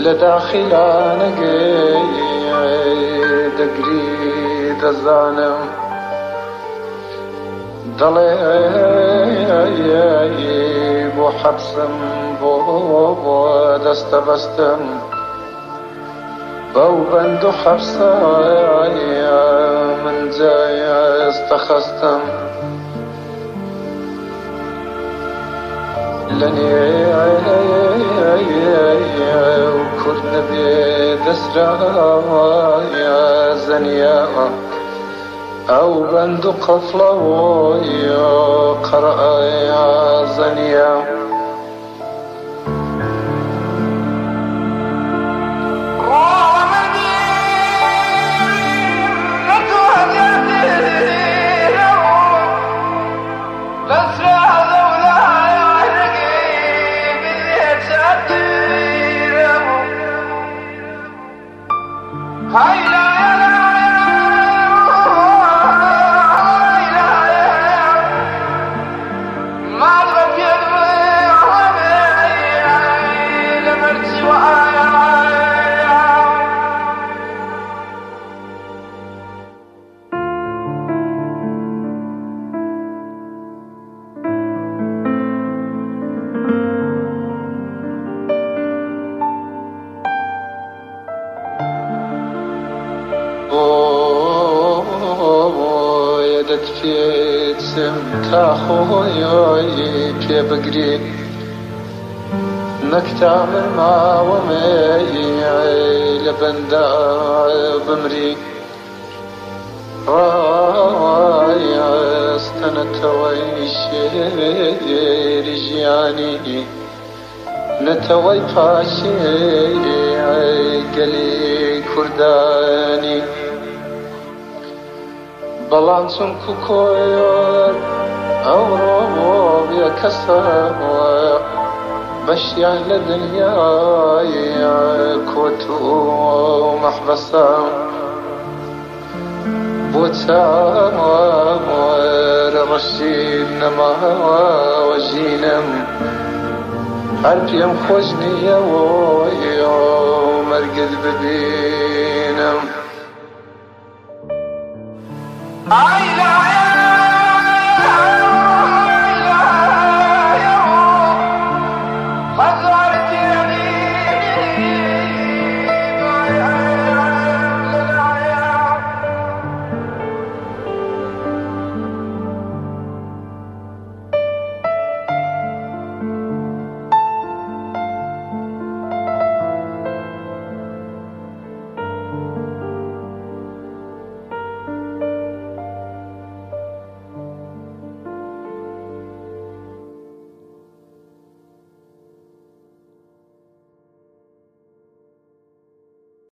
لداخلانە دەگری دەزانم دەڵێ بۆ حەبسم بۆ دەستە بەستم بەو بەند و حەبسە من جای ئەستەخەستم لە نێو کورد نەبێ دەسراوایە زەنیاوە ئەو بەند و قەفڵەوەی قەرەیە زەنیە دەتفێتم تا خۆی پێ بگرێت نەکتامر ماوەمێ لە بەندا بمری ڕایەستەنەتەوەی شێری ژیانی نەتەوەی پاشێ گەلی کوردانی بەڵام چونکو کۆیۆر ئەوڕۆ بێ کەسەوە بەشیان لە دنیای کۆت و مەحبەسە بۆ چاوەرە ڕەشید نەماوە ژینم هەر پێم خۆش نییەوە مەرگت ببینم.